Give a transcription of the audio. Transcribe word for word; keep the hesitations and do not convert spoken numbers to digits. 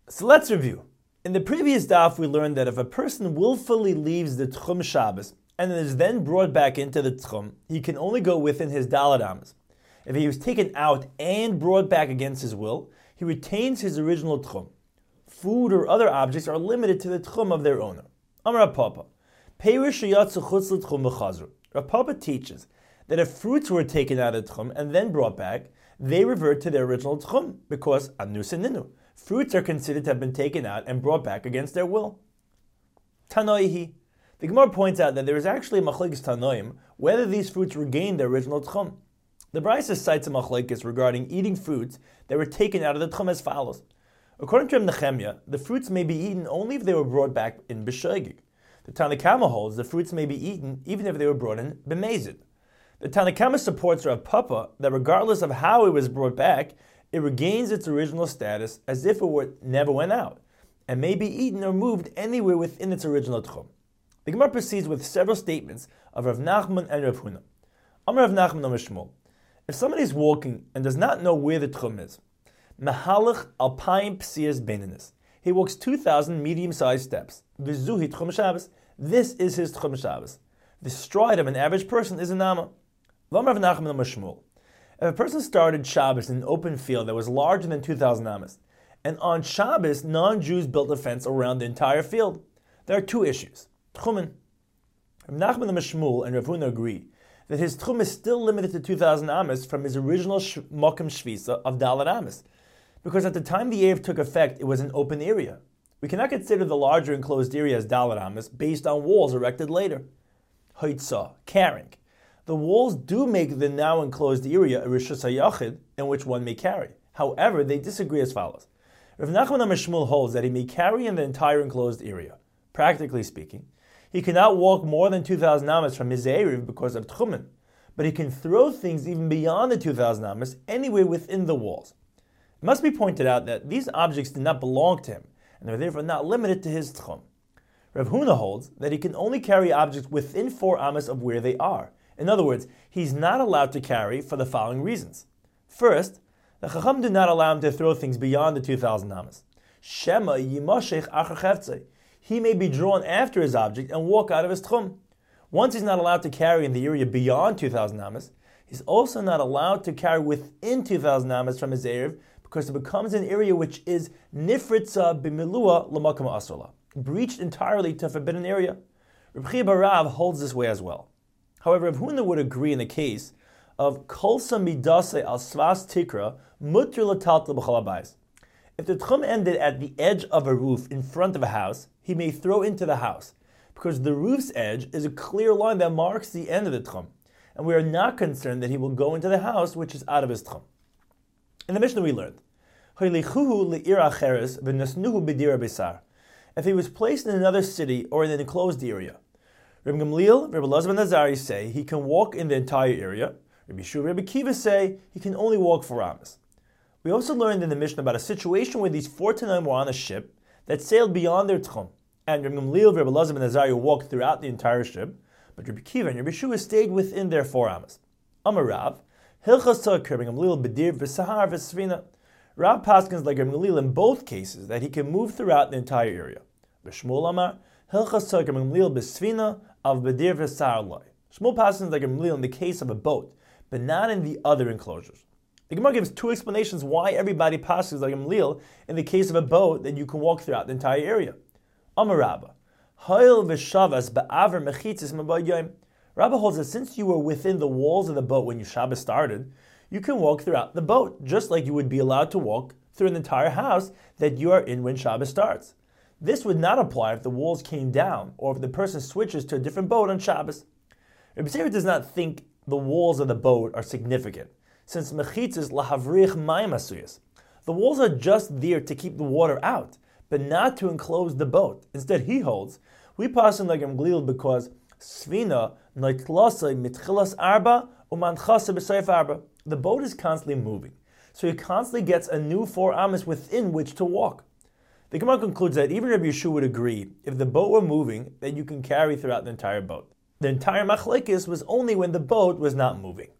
So let's review. In the previous daf, we learned that if a person willfully leaves the Tchum Shabbos and is then brought back into the Tchum, he can only go within his Daled Amos. If he was taken out and brought back against his will, he retains his original Tchum. Food or other objects are limited to the Tchum of their owner. Amar Rav Papa, Perish Sheyatzu Chutz L'Tchum B'Chazru. Rav Papa teaches that if fruits were taken out of the Tchum and then brought back, they revert to their original Tchum, because Anu Seninu. Fruits are considered to have been taken out and brought back against their will. Tanoihi. The Gemara points out that there is actually a machlekes Tanoim whether these fruits regain their original Tchum. The Brisa cites a machlekes regarding eating fruits that were taken out of the Tchum as follows. According to Reb Nechemia, the fruits may be eaten only if they were brought back in b'shoigig. The Tanna Kama holds the fruits may be eaten even if they were brought in b'mezid. The Tanna Kama supports Rav Papa that regardless of how it was brought back, it regains its original status as if it were, never went out, and may be eaten or moved anywhere within its original Tchum. The Gemara proceeds with several statements of Rav Nachman and Rav Huna. Amar Rav Nachman Amar Shmuel. If somebody is walking and does not know where the Tchum is, Mahalach alpayim psiyas beinanis. He walks two thousand medium-sized steps. V'zuhi Tchum Shabbos. This is his Tchum Shabbos. The stride of an average person is an amma. V'amar Rav Nachman Amar Shmuel. If a person started Shabbos in an open field that was larger than two thousand amas, and on Shabbos non-Jews built a fence around the entire field, there are two issues. Tchumen. Rav Nachman Amar Shmuel and Rav Huna agree that his tchum is still limited to two thousand amas from his original sh- mokum shvisa of Daled Amas, because at the time the Erev took effect, it was an open area. We cannot consider the larger enclosed area as Daled Amas based on walls erected later. Hoitzah, carrying. The walls do make the now enclosed area a Rishus HaYachid in which one may carry. However, they disagree as follows. Rav Nachman Amar Shmuel holds that he may carry in the entire enclosed area. Practically speaking, he cannot walk more than two thousand amas from his Erev because of Tchumen, but he can throw things even beyond the two thousand amas anywhere within the walls. It must be pointed out that these objects do not belong to him, and are therefore not limited to his Tchum. Rav Huna holds that he can only carry objects within four amas of where they are. In other words, he's not allowed to carry for the following reasons. First, the Chacham do not allow him to throw things beyond the two thousand amas. Shema yimashech achar cheftzei. He may be drawn after his object and walk out of his tchum. Once he's not allowed to carry in the area beyond two thousand amas, he's also not allowed to carry within two thousand amas from his Erev because it becomes an area which is nifritza b'milua l'makam asola, breached entirely to a forbidden area. Reb Chia bar Rav holds this way as well. However, Rav Huna would agree in the case of kolsa midase al svas tikra mutter l'taltel b'chol habayis. If the tchum ended at the edge of a roof in front of a house, he may throw into the house, because the roof's edge is a clear line that marks the end of the tchum, and we are not concerned that he will go into the house which is out of his tchum. In the Mishnah we learned, if he was placed in another city or in an enclosed area, Reb Gamliel, Reb Elazar ben Azari say he can walk in the entire area. Reb Yeshua, Reb Akiva say he can only walk four amas. We also learned in the Mishnah about a situation where these four Tanaim were on a ship that sailed beyond their tchum, and Reb Gamliel, Reb Elazar ben Azari walked throughout the entire ship, but Reb Akiva and Reb Yeshua stayed within their four amas. Amar Rav, Hilchas Tzak, Reb Gamliel Bedir v'Sahar v'Svina. Rav paskins like Reb Gamliel in both cases that he can move throughout the entire area. B'Shmuel Amar, Hilchas Tzak, Reb Gamliel b'Svina of Bedir v'Sahar loy. Shmuel paskins like Reb Gamliel in the case of a boat, but not in the other enclosures. The Gemara gives two explanations why everybody passes like Gamliel in the case of a boat that you can walk throughout the entire area. Amar Rabba, Ha'il v'shavas ba'aver mechitzis mabayim. Rabba holds that since you were within the walls of the boat when your Shabbos started, you can walk throughout the boat, just like you would be allowed to walk through an entire house that you are in when Shabbos starts. This would not apply if the walls came down, or if the person switches to a different boat on Shabbos. Rebbe Seir does not think the walls of the boat are significant, since mechitzis lahavrich mayim asuyas. The walls are just there to keep the water out, but not to enclose the boat. Instead, he holds, we pass in like Gamliel because svina noitlasa mitchilas arba umanchasa b'seif arba. The boat is constantly moving, so he constantly gets a new four amas within which to walk. The Gemara concludes that even Rabbi Yeshua would agree, if the boat were moving, that you can carry throughout the entire boat. The entire machlekes was only when the boat was not moving.